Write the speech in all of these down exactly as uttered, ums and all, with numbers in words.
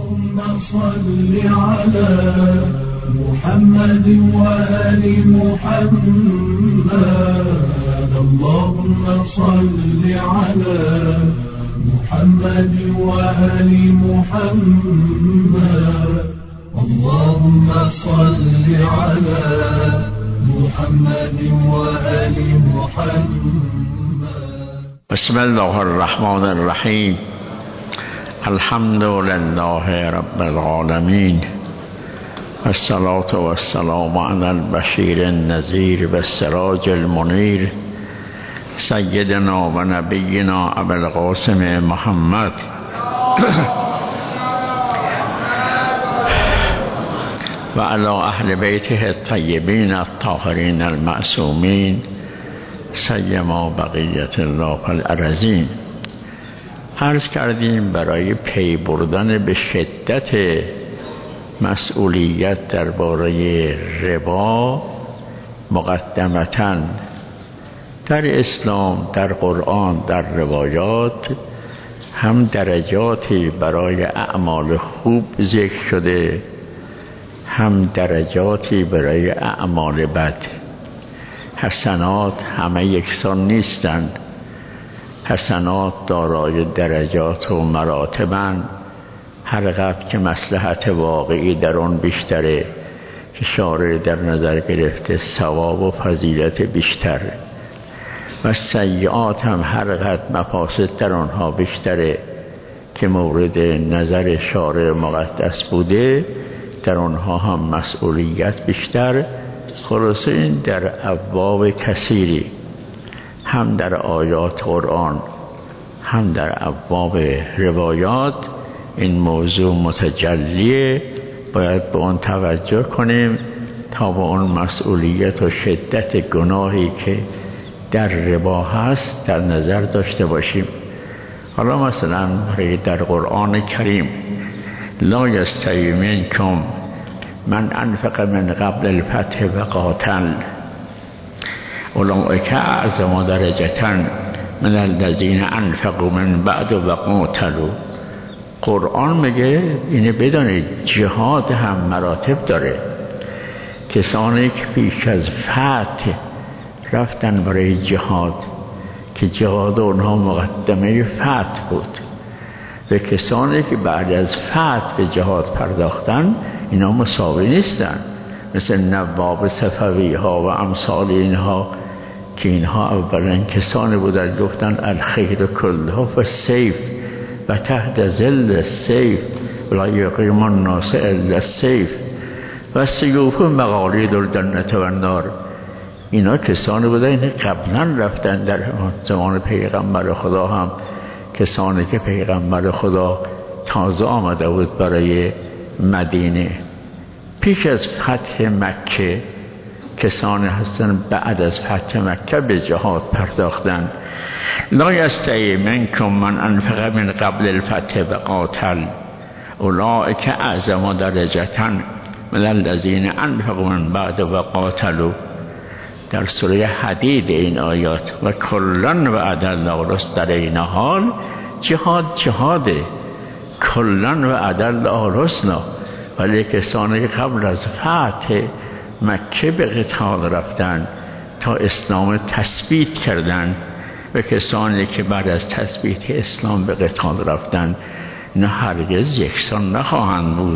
اللهم صل على محمد وآل محمد. اللهم صل على محمد وآل محمد. اللهم صل على محمد وآل محمد. بسم الله الرحمن الرحیم. الحمد لله رب العالمین، الصلاة والسلام على البشیر النذیر و السراج المنیر، سیدنا و نبینا ابی القاسم محمد و علی اهل بیته الطیبین الطاهرین المعصومین، سیما بقیت الله الارضین. عرض کردیم برای پی بردن به شدت مسئولیت درباره ربا مقدمتاً در اسلام، در قرآن، در روایات هم درجاتی برای اعمال خوب ذکر شده، هم درجاتی برای اعمال بد. حسنات همه یکسان نیستند. حسنات دارای درجات و مراتبند، هر قدر که مصلحت واقعی در آن بیشتره که شارع در نظر گرفته ثواب و فضیلت بیشتر، و سیئات هم هر قدر مفاسد در آنها بیشتره که مورد نظر شارع مقدس بوده در آنها هم مسئولیت بیشتر. خلاصه این در ابواب کثیری، هم در آیات قرآن هم در ابواب روایات این موضوع متجلیه. باید به آن توجه کنیم تا با آن مسئولیت و شدت گناهی که در ربا هست در نظر داشته باشیم. حالا مثلا در قرآن کریم لا یستوی منکم من انفق من قبل الفتح و قاتل اولئک اعظم درجة من الذین انفقوا من بعد و قاتلوا. قرآن میگه اینه بدانید جهاد هم مراتب داره. کسانی که پیش از فتح رفتن برای جهاد که جهاد اونها مقدمه فتح بود، و کسانی که بعد از فتح به جهاد پرداختن اینا مساوی نیستن، مثل نواب صفوی ها و امثال اینها که اینها اولا کسانی بودن گفتن الخیر کلها و سیف و تحت ظل السیف ولا یقیم الناس الا السیف و سیوف مقالید الجنة و النار. اینا کسانی بودن که قبلا رفتن در زمان پیغمبر خدا، هم کسانی که پیغمبر خدا تازه آمده بود برای مدینه. پیش از فتح مکه کسانی هستن بعد از فتح مکه به جهاد پرداختند. لا یستوی منکم من انفق من قبل الفتح و قاتل اولئک اعظم درجة من الذین انفقوا من بعد و قاتلوا. در سوره حدید این آیات و کلن وعد الله الحسنی در این حال جهاد جهاده، کلن وعد الله الحسنی. ولی کسانی که قبل از فتح مکه به قتال رفتن تا اسلام تثبیت کردن و کسانی که بعد از تثبیت اسلام به قتال رفتن نه هرگز یکسان نخواهند بود.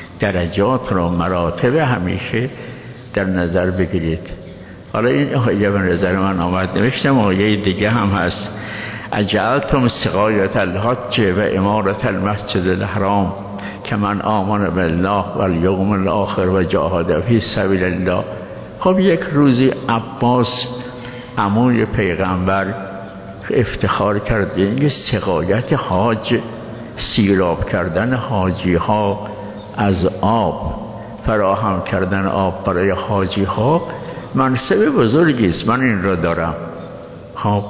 درجات را مراتب همیشه در نظر بگیرید. حالا این آیه به نظر من آمد. نوشتم آیه دیگه هم هست اجعلتم سقایة الحج و امارة المسجد الحرام کمن آمن بالله و الیوم الاخر و جاهد فی سبیل الله. خب یک روزی عباس عموی پیغمبر افتخار کرد به اینکه سقایت حاج، سیراب کردن حاجی ها از آب، فراهم کردن آب برای حاجی ها منصب بزرگی است، من این را دارم. خب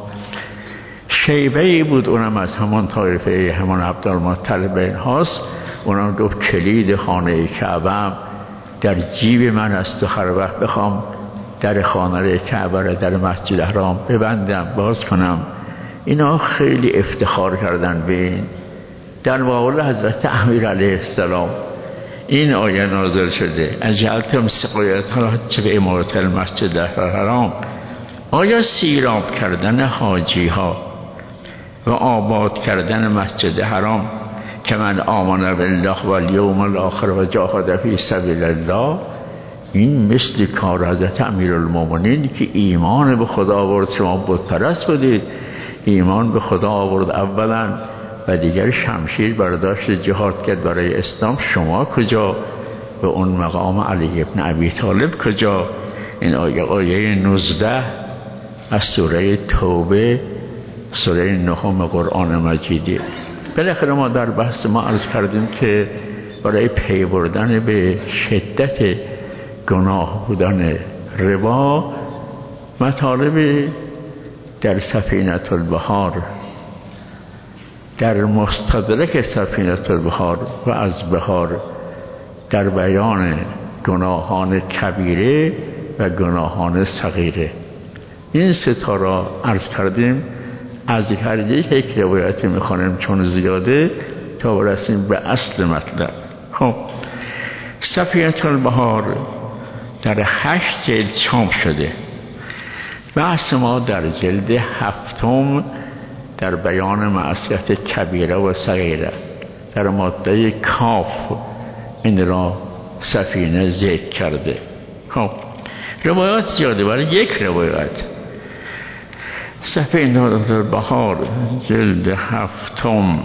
شیبه ای بود، اونم از همان طایفه همان عبدالمطلب هاست. اونم گفت کلید خانه کعبه در جیب من است و هر وقت بخوام در خانه کعبه را در مسجد حرام ببندم باز کنم. اینا خیلی افتخار کردن به این در مقابل حضرت امیر علیه السلام این آیه نازل شده: اجعلتم سقایت الحج به امارت المسجد الحرام. آیا سیراب کردن حاجی ها و آباد کردن مسجد حرام که من آمن بالله و الیوم الاخر و جاهد فی سبیل الله، این مثل کار حضرت امیرالمومنین که ایمان به خدا آورد؟ شما بت پرست بودید، ایمان به خدا آورد اولا و دیگر شمشیر برداشت جهاد کرد برای اسلام. شما کجا؟ به اون مقام علی ابن ابی طالب کجا؟ این آیه آیه نوزده از سوره توبه، سوره نهم قرآن مجیدی. بالاخره ما در بحث ما عرض کردیم که برای پی بردن به شدت گناه بودن ربا، مطالب در سفینة البحار، در مستدرک سفینة البحار و از بحار، در بیان گناهان کبیره و گناهان صغیره، این ستا را عرض کردیم. از هر یک روایتی میخوانیم چون زیاده تا برسیم به اصل مطلب. خب سفینة البحار در هشت جلد چاپ شده. بحث ما در جلد هفتم در بیان معصیت کبیره و صغیره در ماده کاف این را سفینه ذکر کرده. خب روایات زیاده، برای یک روایت سفینة البحار جلد هفتم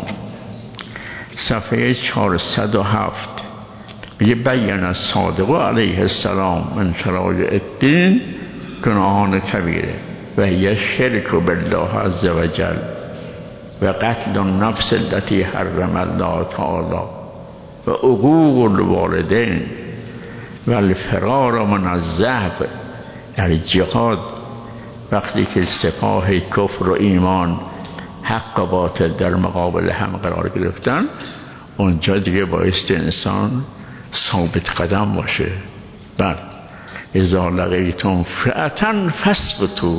صفحه چهارصد و هفت میگه: بیان الصادق علیه السلام من شرایع الدین گناهان کبیره و هی شرک بالله عز وجل و قتل النفس التي حرم الله تعالی و عقوق الوالدین و الفرار من الضعف. در جهاد وقتی که سپاه کفر و ایمان حق و باطل در مقابل هم قرار گرفتن، اونجا دیگه بایستی انسان ثابت قدم باشه. بله، اذا لقیتم فئة فاثبتوا.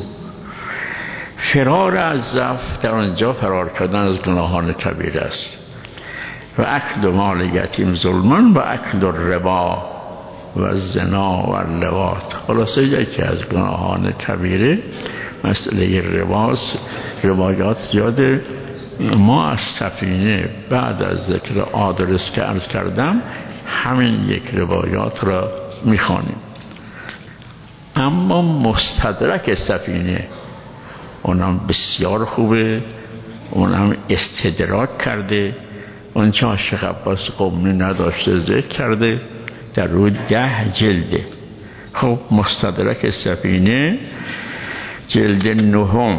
فرار از ضعف در آنجا فرار کردن از گناهان کبیره است. و اکل مال یتیم ظلما و اکل الربا و زنا و اللواط. خلاصه یکی از گناهان کبیره مسئله رباست. روایات زیاده. ما از سفینه بعد از ذکر آدرس که عرض کردم همین یک روایات را میخوانیم. اما مستدرک سفینه اونم بسیار خوبه، اونم استدراک کرده، اون چه شیخ عباس قمی نداشته ذکر کرده، در روی ده جلده. خب مستدرک سفینه جلد نهم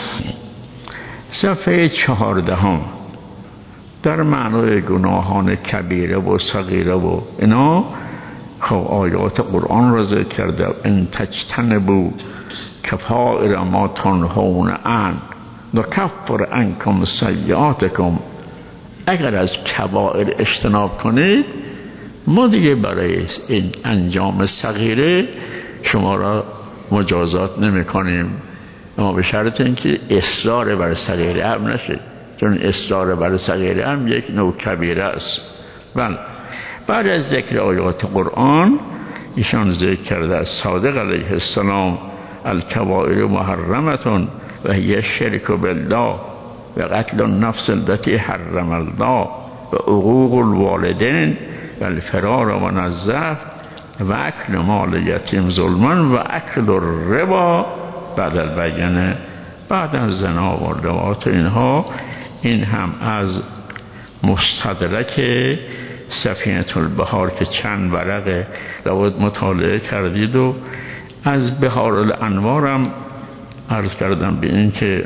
صفحه چهاردهم در معنای گناهان کبیره و صغیره و اینا خب آیات قرآن را ذکر کرده: ان تجتنبوا کبائر ما تنهون عنه نکفر عنکم سیئاتکم. اگر از کبائر اجتناب کنید ما دیگه برای این انجام صغیره شما را مجازات نمی کنیم، اما به شرط اینکه اصرار بر صغیره هم نشه، چون اصرار بر صغیره هم یک نوع کبیره است. بله، بعد از ذکر آیات قرآن ایشان ذکر کرده از صادق علیه السلام: الکبائر محرمتون و هی شرک بالله و قتل النفس التي حرم الله و عقوق الوالدین و الفرار من الضعف و اکل مال یتیم ظلما و اکل الربا بعد البینه. بعد از زنا و لواط اینها، این هم از مستدرک سفینة البحار که چند ورقه لابد مطالعه کردید. و از بحار الانوار هم عرض کردم به این که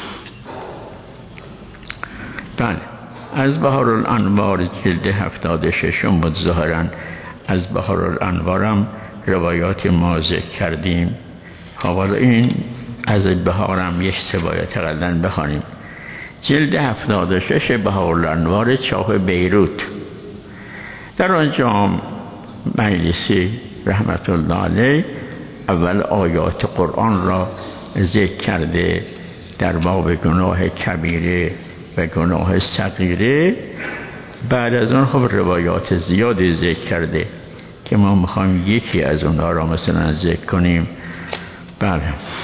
بله از بحار الانوار جلد هفتاد و ششم بود ظاهراً. از بحار الانوار هم روایات ما ذکر کردیم. حالا این از بحار هم یک روایت قدن بخوانیم. جلد هفتاد و شش بحار الانوار چاپ بیروت. در آنجا مجلسی رحمت الله علیه اول آیات قرآن را ذکر کرده در باب گناه کبیره و گناه صغیره. بعد از اون خب روایات زیادی ذکر کرده که ما میخوایم یکی از اونها را مثلا ذکر کنیم. بله،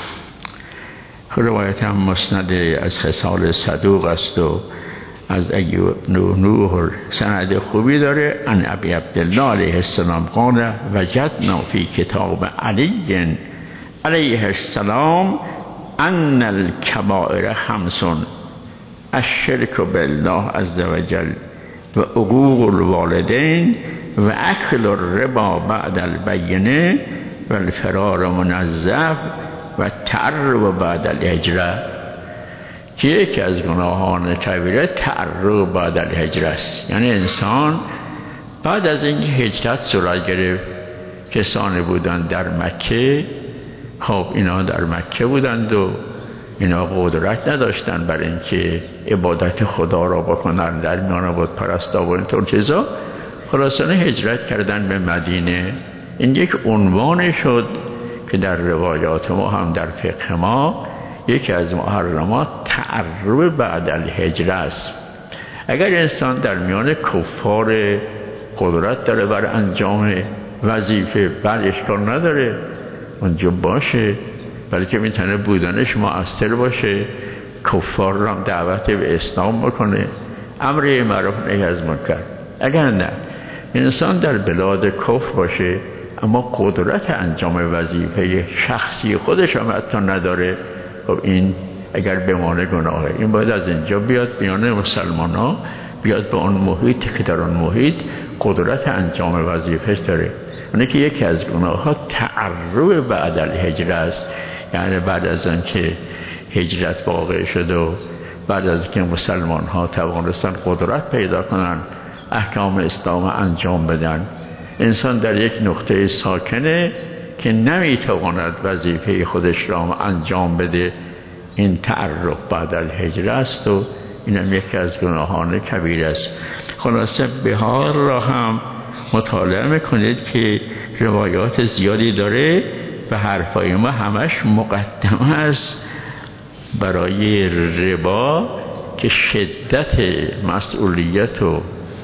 روایت هم مسند از خصال صدوق است و از ایوب نوح سند خوبی داره. ان ابی عبدالله علیه السلام قال وجدنا فی کتاب علی علیه السلام ان الکبائر خمس الشرک بالله عز وجل و عقوق الوالدین و اکل الربا بعد البینه و الفرار منظف و تعرب بعد الهجره، که یکی از گناهان کبیره تعرب بعد الهجره است. یعنی انسان بعد از این هجرت صورت گرفت، کسانی بودند در مکه، خب اینا در مکه بودند و اینا قدرت نداشتن برای اینکه عبادت خدا را بکنن، در میان بت پرستا و اینطور چیزا. خلاصانه هجرت کردن به مدینه. این یک عنوان شد که در روایات ما هم در فقه ما یکی از محرمات تعرب بعد الهجره است. اگر انسان در میان کفار قدرت داره بر انجام وظیفه، بر اشکال نداره اونجا باشه، بلکه میتونه بودنش مؤثر باشه، کفار را دعوت به اسلام بکنه، امر معروف نهی از منکر. اگر نه انسان در بلاد کفر باشه اما قدرت انجام وظیفه شخصی خودش هم حتی نداره، خب این اگر بمانه گناهه. این باید از اینجا بیاد میان مسلمان ها، بیاد به اون محیط که در اون محیط قدرت انجام وظیفهش داره. اونه که یکی از گناه ها تعرب بعد الهجره است، یعنی بعد از آن که هجرت واقع شد و بعد از که مسلمان ها توانستن قدرت پیدا کنن احکام اسلام انجام بدن، انسان در یک نقطه ساکنه که نمیتواند وظیفه خودش را انجام بده، این تعرب بعد الهجره است و اینم یکی از گناهان کبیر است. خلاصه بهار را هم مطالعه میکنید که روایات زیادی داره و حرفای ما همش مقدمه است برای ربا که شدت مسئولیت و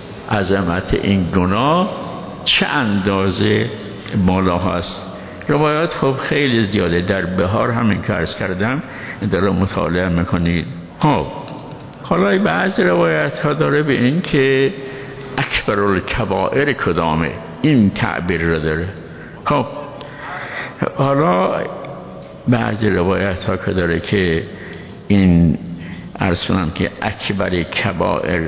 عظمت این گناه چه اندازه بالا هست. روایات خب خیلی زیاده، در بهار همین که عرض کردم داره مطالعه میکنید. خب حالا بعض روایت ها داره به این که اکبر الکبائر کدامه، این تعبیر رو داره. خب حالا بعض روایت ها که داره که این عرض کنم که اکبر کبائر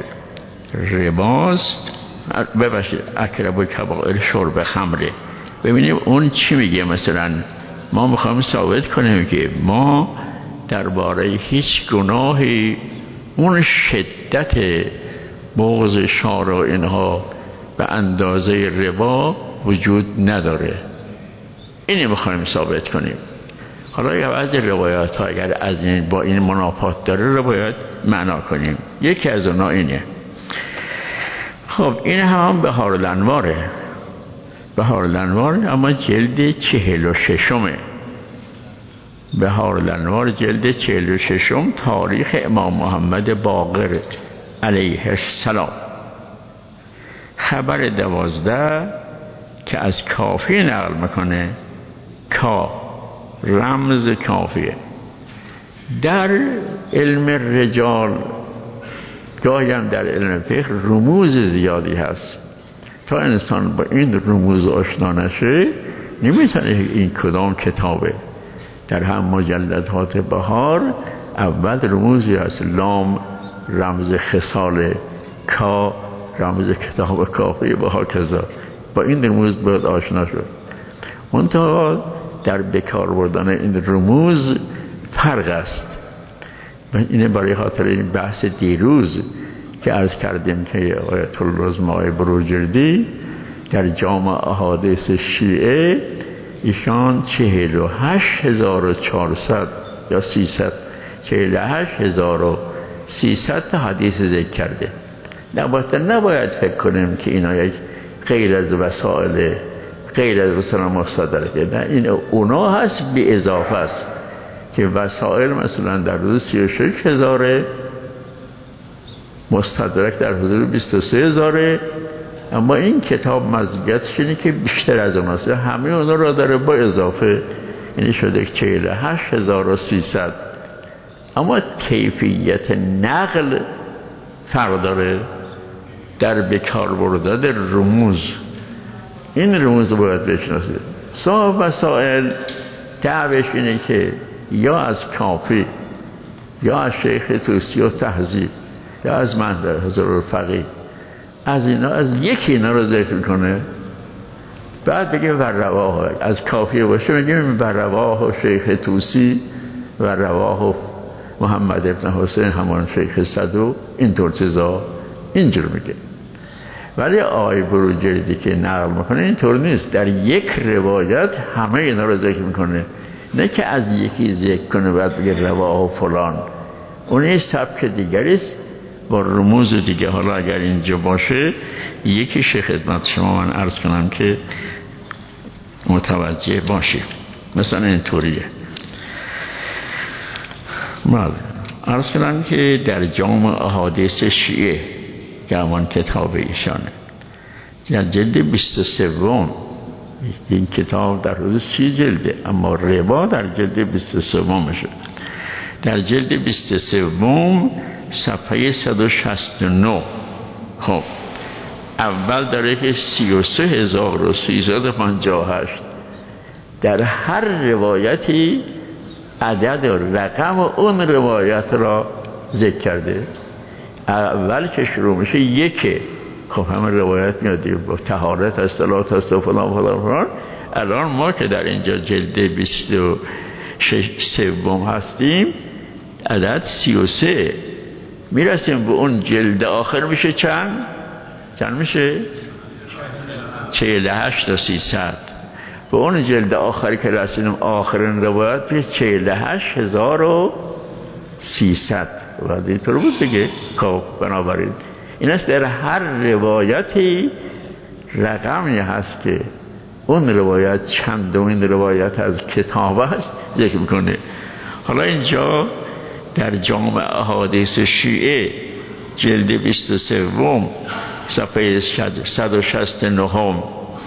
رباست، ببخشید اکبر کبائر شرب خمره. ببینیم اون چی میگه. مثلا ما میخوایم ثابت کنیم که ما درباره هیچ گناهی اون شدت بغض شارع اینها به اندازه ربا وجود نداره. اینی میخوایم ثابت کنیم. حالا یه بعضی روایات ها اگر از این با این منافات داره رو باید معنا کنیم. یکی از اونها اینه. خب این هم بهار الانواره، بهار الانوار اما جلد چهل و ششمه. بهار الانوار جلد چهل و ششم، تاریخ امام محمد باقر علیه السلام. خبر دوازده که از کافی نقل میکنه. کا رمز کافیه. در علم رجال گاهی هم در علم فقه رموز زیادی هست. تا انسان با این رموز آشنا نشه نمیتونه این کدام کتابه. در هم مجلدات بهار اول رموزی هست. لام رمز خصال، کا رمز کتاب کافی و هاکذا. با این رموز باید آشنا شد. منتها در بکار بردن این رموز فرق است. اینه برای خاطر این بحث دیروز که عرض کردیم که آیت العظما بروجردی در جامع احادیث شیعه ایشان چهل و هشت هزار و چهارصد یا سیصد چهل و هشت هزار و سیصد تا حدیث ذکر کرده. نباید نباید فکر کنیم که اینا یک غیر از وسائل غیر از مثلا مصادره، نه، این اونا هست به اضافه است که وسائل مثلا در روز سی و شش هزاره مستدرک در حدود بیست و سه هزاره، اما این کتاب مزیتش اینه که بیشتر از اون هست، همه اونا را داره با اضافه، یعنی شده چهل و هشت هزار و سیصد. اما کیفیت نقل فرق داره در بکار بردن رموز. این رموز باید بشناسید. صاحب وسائل دعوش اینه که یا از کافی یا از شیخ توسی و تهذیب یا از منظر الفقیه، از اینا از یکی اینا رو ذکر کنه، بعد بگه و رواه. از کافی باشه میگیم و رواه و شیخ توسی و رواه و محمد ابن حسین همان شیخ صدوق، اینطور چیزا اینجور میگه. ولی آقای بروجردی که نقل میکنه اینطور نیست، در یک روایت همه اینا رو ذکر میکنه، نه که از یکی ذکر کنه بعد بگه رواه و فلان. اون یه سبک دیگریست با رموز دیگه. حالا اگر اینجا باشه یکیش خدمت شما من عرض کنم که متوجه باشید. مثلا اینطوریه. بله، عرض کنم که در جامع احادیث شیعه که همان کتاب ایشانه، در جلد بیست و سوم، این کتاب در حدود سی جلده اما ربا در جلد بیست و سومشه. در جلد بیست و سوم صفحه صد و شصت و نه، خب اول داره که سی و سه هزار و سیصد و پنجاه و هشت، در هر روایتی عدد و رقم اون روایت را ذکر کرده. اول که شروع میشه یکه، خب همه روایت میاد با طهارت از صلات هست و فلان فلان فلان. الان ما که در اینجا جلد بیست و سوم هستیم عدد سی و سه، میرسیم به اون جلد آخر میشه چند؟ چند میشه؟ چهل و هشت و سیصد. به اون جلد آخری که رسیدیم آخرین روایت میشه چهل و هشت هزار و سیصد. و اینطور بود دیگه. خب بنابراین این است در هر روایتی رقمی هست که اون روایت چندمین روایت از کتاب است ذکر میکنه. حالا اینجا در جامع احادیث شیعه جلد بیست و سوم صفحه صد و شصت و نه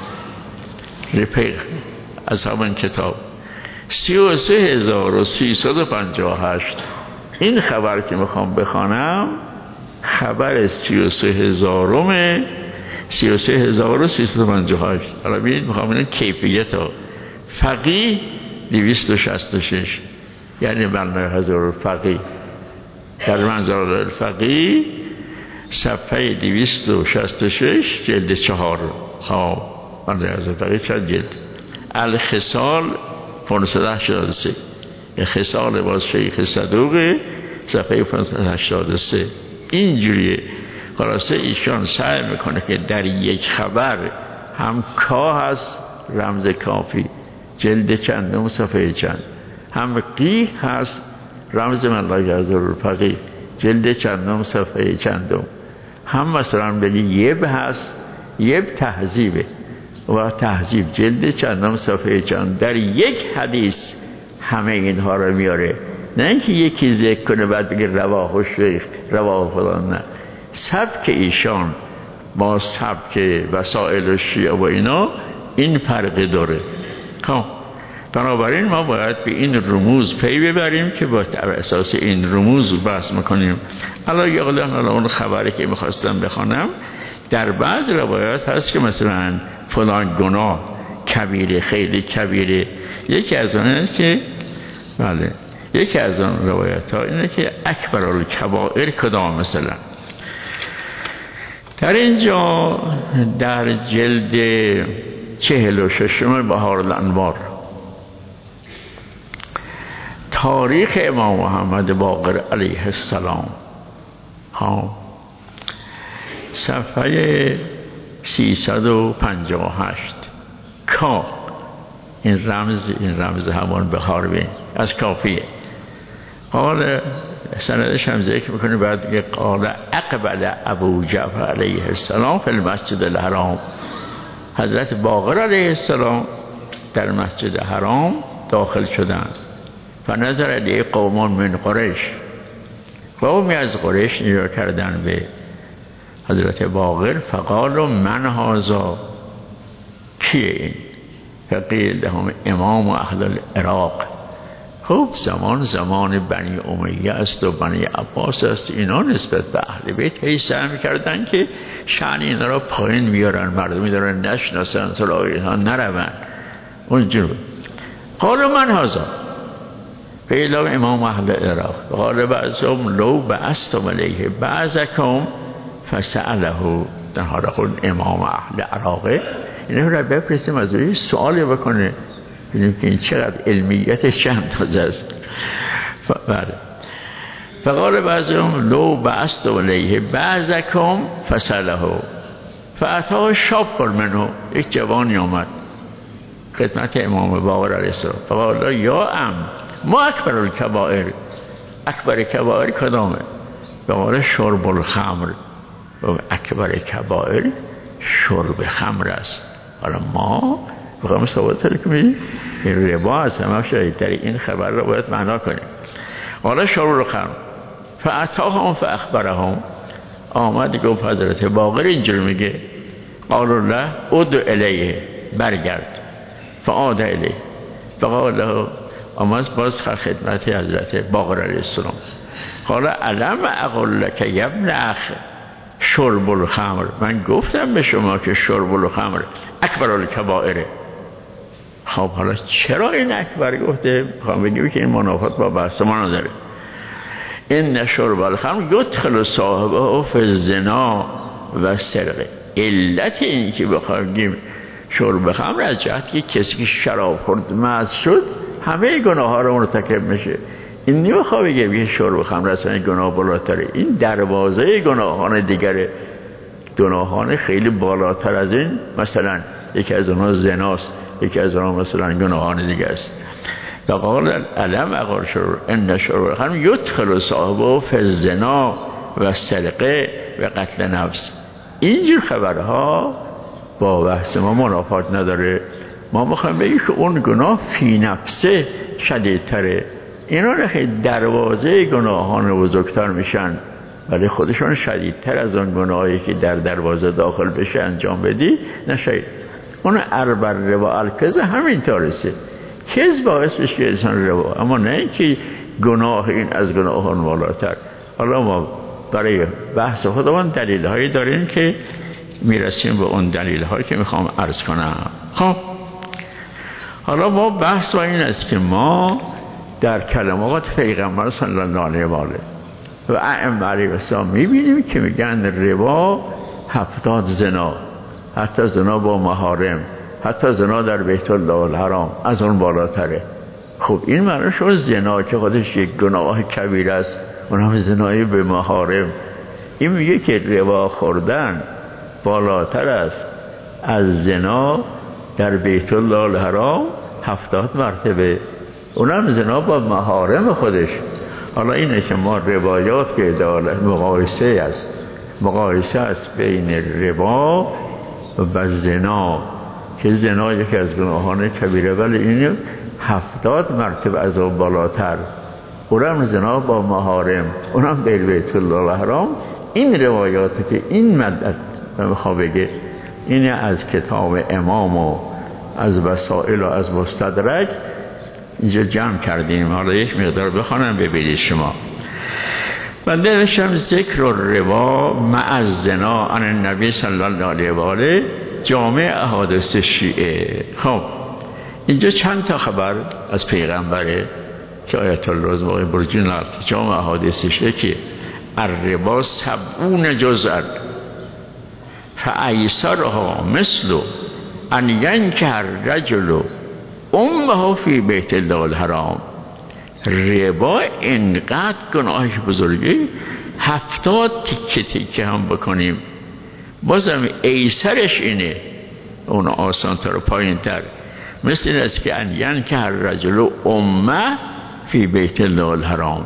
رپیق از همون کتاب سی و سه هزار و سیصد و پنجاه و هشت. این خبر که میخوام بخوانم خبر سی و سه هزارم سی و سه هزار و سیصد و پنجاه و هشت. حالا ببینید میخوام اینه کیفیت ها. فقیه دویست و شصت و شش، یعنی منظر الفقیه. در منظر الفقیه صفحه دویست و شصت و شش جلد چهار. خب منظر الفقیه چند جلد؟ الخصال پانصد و هشتاد و سه، خصال باز شیخ صدوق صفحه پانصد و هشتاد و سه. اینجوریه. خلاصه ایشان سعی میکنه که در یک خبر هم کا هست رمز کافی جلد چندم صفحه چند، هم قی هست رمز منظر الفقیه جلد چندم صفحه چندم، هم مثلا بگی یب هست یب تهذیبه و تهذیب جلد چندم صفحه چند. در یک حدیث همه اینها رو میاره، نه اینکه یکی ذکر کنه بعد بگه رواه شیخ رواه فلان. نه، سبک ایشان با سبک وسائل و شیعه و اینا این فرق داره. خب بنابراین ما باید به این رموز پی ببریم که با اساس این رموز بحث میکنیم. الان یه قلن اون خبری که میخواستم بخوانم، در بعض روایات هست که مثلا فلان گناه کبیره خیلی کبیره. یکی از اون است که بله یکی از اون روایت ها اینه که اکبر الکبائر کدام. مثلا در اینجا در جلد چهل و ششم بهار الانوار تاریخ امام محمد باقر علیه السلام ها صفحه سیصد و پنجاه و هشت کا، این رمز این رمز همان بهار بین از کافیه. قال سندش هم ذکر میکنه بعد که قال اقبل ابو جعفر علیه السلام فی المسجد الحرام. حضرت باقر علیه السلام در مسجد حرام داخل شدند. فنظر الیه قومان من قریش، قومی از قریش نگاه کردن به حضرت باقر فقالوا من هذا، کیه این؟ فقیل لهم امام اهل العراق. خب زمان زمان بنی امیه است و بنی عباس است، اینا نسبت به اهل بیت هی سعی می‌کردن که شأن اینا را پایین بیارن، مردمی دارن نشناسن، سراغ اینها نرون اونجور. قالوا من هذا قیل لهم امام اهل العراق. قال بعضهم لو بعثتم الیه بعضکم فسأله، در حال خود امام اهل عراقه، اینه را بپرسیم از روی سوالی بکنه ببینیم که این چقدر علمیتش چند تازه است. بله. فقال بعضهم لو بعثتم الیه بعضکم فسأله فأتاه شاب منه، یک جوانی آمد خدمت امام باقر علیه السلام. فقال یا ام ما اکبر الکبائر، اکبر کبائر کدامه؟ فقال شرب الخمر. اکبر کبائر شرب خمر است. حالا ما بخواهم ثابت کنیم این ربا است، همه شاید در این خبر را باید معنا کنیم. حالا شرب الخمر فاتاهم فاخبرهم، آمد گفت حضرت باقر اینجور میگه. قالوا له ادع الیه، برگرد. فعاد الیه فقال له، آمد باز خدمت حضرت باقر علیه السلام. قال علم اقول لك یا ابن اخ شرب الخمر، من گفتم به شما که شرب الخمر اکبر الکبائره. خب حالا چرا این اکبر گفته؟ میخوام بگیم که این منافات با بحث ما نداره. این شرب الخمر یدخل صاحبه فی الزنا و سرقه. علت این که بخوایم بگیم شرب خمر از جهت که کسی که شراب خورد مست شد همه گناه ها رو مرتکب میشه. این نمیخواه بگه که شرب خمر اصلا گناه بالاتره، این دروازه گناهان دیگره، گناهان خیلی بالاتر از این. مثلا یکی از اونها زناست، یکی از اونها مثلا گناهان دیگه است. فقال علم اقل شرب ان شرب خمر یدخل صاحبه فی الزنا و سرقه و قتل نفس. اینجور خبرها با بحث ما منافات نداره. ما میخوایم بگیم که اون گناه فی نفسه شدیدتره. اینا رو خیلی دروازه گناهان بزرگتر میشن ولی خودشون شدیدتر از اون گناهایی که در دروازه داخل بشه انجام بدی نشید. اون اربر ربا الکذب همین طورسه، کذب باعث بشه که انسان ربا، اما نه که گناه این از گناهان بالاتر. حالا ما برای بحث خودمون دلیل هایی داریم که میرسیم به اون دلیل هایی که میخوام عرض کنم. خب حالا ما بحث با این است که ما در کلمات پیغمبر صلی الله علیه و آله و ائمه علیهم السلام میبینیم که میگن ربا هفتاد زنا، حتی زنا با محارم، حتی زنا در بیت الله الحرام از اون بالاتره. خب این معنی شد زنا که خودش یک گناه کبیر است، اون هم زنای به محارم. این میگه که ربا خوردن بالاتر است از زنا در بیت الله الحرام هفتاد مرتبه، اونم زنا با محارم خودش. حالا اینه که ما روایات که مقایسه است مقایسه است بین ربا و زنا، که زنا یکی از گناهان کبیره ولی این هفتاد مرتبه از اون بالاتر، اونم زنا با محارم، اونم در بیت الله الحرام. این روایاتی که این مدت میخوام بگه این از کتاب امام و از وسائل و از مستدرک اینجا جمع کردیم. حالا یک مقدار بخوانم ببینید شما. و نوشتم ذکر الربا مع الزنا عن النبی صلی الله علیه و آله جامع احادیث شیعه. خب اینجا چند تا خبر از پیغمبره که آیت الله از واقع برجین لرد جامع احادیث شیعه که الربا سبعون جزء فایسرها مثل ان ینکح الرجل امه فی بیت الله الحرام. ربا اینقدر گناهش بزرگی، هفتاد تیکه تیکه هم بکنیم بازم ایسرش اینه، اون آسان تر و پایین تر، مثل این است که ان ینکح الرجل امه فی بیت الله الحرام.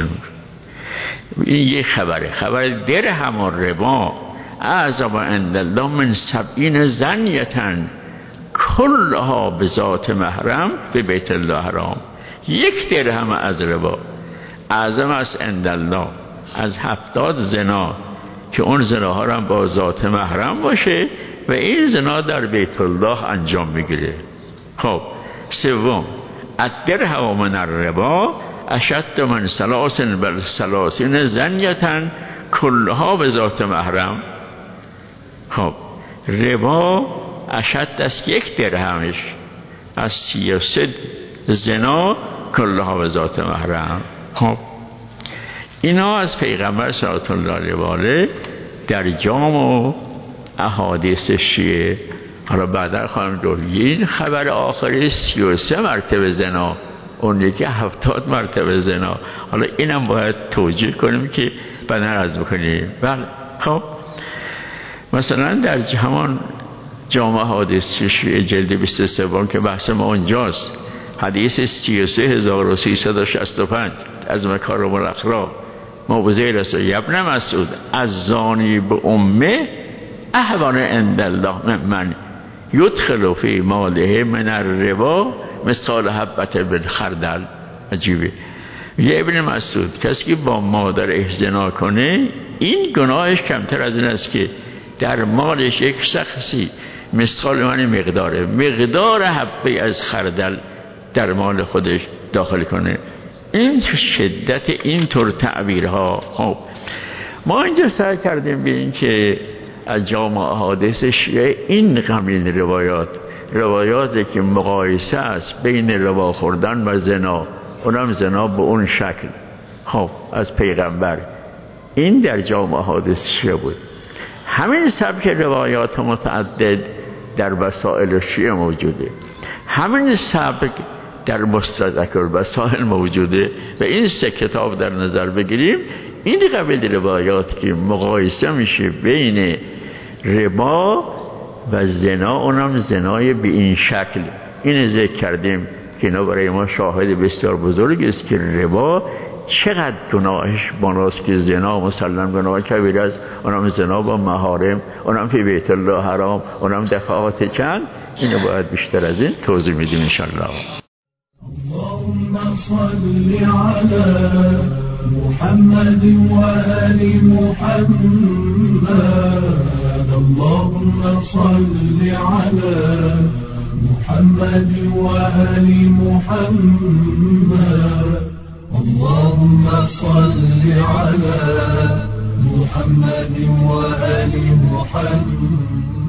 این یک خبره. خبر درهم و ربا اعظم عند الله من سبعین زنیتن کلها به ذات محرم به بیت الله الحرام. یک درهم از ربا اعظم است عند الله از هفتاد زنا که اون زناها هم با ذات محرم باشه و این زنا در بیت الله انجام میگیره. خب سوم الدرهم من الربا اشد من سلاسن بل سلاسین زنیتن کلها به ذات محرم. خب ربا اشد از یک درهمش از سی و سه زنا کلها به ذات محرم. خب اینا از پیغمبر صلی الله علیه و آله در جام و احادیث شیعه. حالا بعدا خواهم گفت این خبر آخری سی و سه مرتبه زنا، اون یکی هفتاد مرتبه زنا. حالا اینم باید توجیه کنیم که بعدا عرض بکنیم. بله خب مثلا در همان جام احادیث شیعه جلد بیست و سه که بحث ما اونجاست، حدیث سی و سه هزار و سیصد و شصت و پنج از مکارم الاخلاق موضع رسول ابن مسعود از زانی به امه احوان عند الله من یدخل فی ماله من الربا مثقال حبة بالخردل. عجیبه. یه ابن مسعود کسی که با مادرش زنا کنه این گناهش کمتر از این است که در مالش یک شخصی مثقال من مقداره مقدار حبه از خردل در مال خودش داخل کنه. این شدت این طور تعبیرها. خب ما اینجا سعی کردیم ببینیم که از جامع احادیث شیعه این قبیل روایات روایاتی که مقایسه است بین ربا خوردن و زنا، اونم زنا به اون شکل خب از پیغمبر، این در جامع احادیث شیعه بود. همین سبک روایات متعدد در وسائل شیعه موجوده، همین سبک در مستدرک الوسائل موجوده و این سه کتاب در نظر بگیریم این قبیل روایات که مقایسه میشه بین ربا و زنا، اونم زنای به این شکل، این ذکر کردیم که اینا برای ما شاهد بسیار بزرگ است که ربا چقدر گناهش باناست که زنا مسلم گناه کبیر است، اونم زنا با محارم، اونم فی بیت الله حرام، اونم دفعات چند. اینو باید بیشتر از این توضیح میدیم انشالله. اللهم صل على محمد وآل محمد. اللهم صل على محمد وآل محمد. اللهم صل على محمد وآل محمد.